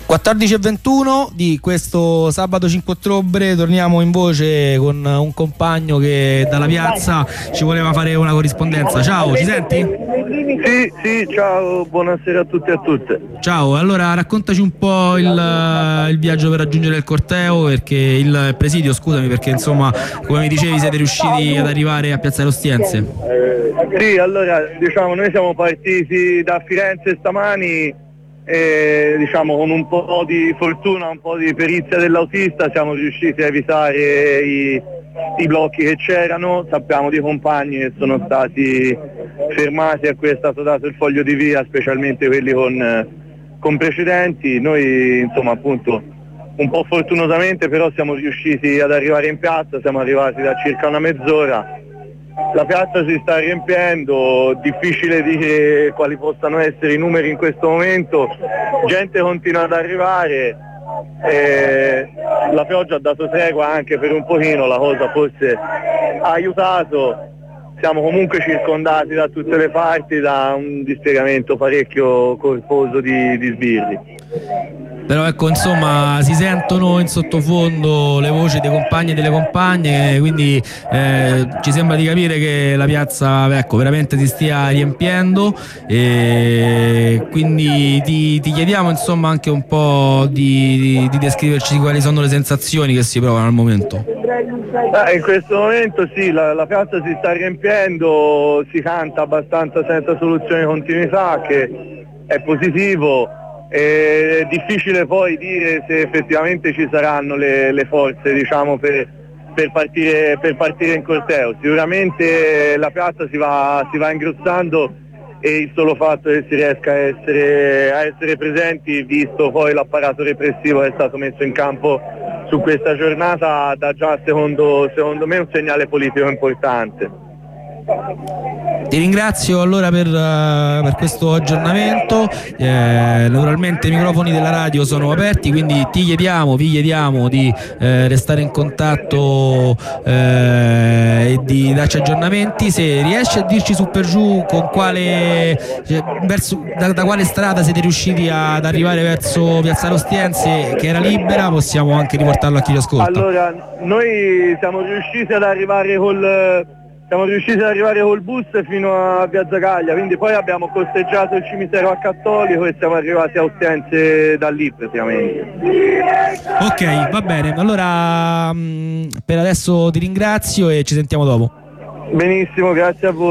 14:21 di questo sabato 5 ottobre torniamo in voce con un compagno che dalla piazza ci voleva fare una corrispondenza. Ciao, ci senti? Sì, ciao, buonasera a tutti e a tutte. Ciao, allora raccontaci un po' il viaggio per raggiungere il corteo, perché il presidio, scusami, perché insomma, come mi dicevi, siete riusciti ad arrivare a Piazzale Ostiense. Sì, allora diciamo noi siamo partiti da Firenze stamani e diciamo con un po' di fortuna, un po' di perizia dell'autista siamo riusciti a evitare i blocchi che c'erano. Sappiamo di compagni che sono stati fermati a cui è stato dato il foglio di via, specialmente quelli con precedenti. Noi insomma appunto un po' fortunosamente però siamo riusciti ad arrivare in piazza, siamo arrivati da circa una mezz'ora. La piazza si sta riempiendo, difficile dire quali possano essere i numeri in questo momento, gente continua ad arrivare, la pioggia ha dato tregua anche per un pochino, la cosa forse ha aiutato, siamo comunque circondati da tutte le parti da un dispiegamento parecchio corposo di sbirri. Però ecco, insomma, si sentono in sottofondo le voci dei compagni e delle compagne, quindi ci sembra di capire che la piazza, ecco, veramente si stia riempiendo, e quindi ti chiediamo insomma anche un po' di descriverci quali sono le sensazioni che si provano al momento. In questo momento sì, la piazza si sta riempiendo, si canta abbastanza senza soluzione di continuità, che è positivo. È difficile poi dire se effettivamente ci saranno le forze, diciamo, per partire in corteo. Sicuramente la piazza si va ingrossando, e il solo fatto che si riesca a essere presenti, visto poi l'apparato repressivo che è stato messo in campo su questa giornata, dà già secondo me un segnale politico importante. Ti ringrazio allora per questo aggiornamento. Naturalmente i microfoni della radio sono aperti, quindi vi chiediamo di restare in contatto e di darci aggiornamenti. Se riesci a dirci su per giù con da quale strada siete riusciti ad arrivare verso Piazzale Ostiense, che era libera, possiamo anche riportarlo a chi li ascolta. Allora, noi siamo riusciti ad arrivare col bus fino a Via Zagaglia, quindi poi abbiamo costeggiato il cimitero a Cattolico e siamo arrivati a Ostiense da lì praticamente. Ok, va bene, allora per adesso ti ringrazio e ci sentiamo dopo. Benissimo, grazie a voi.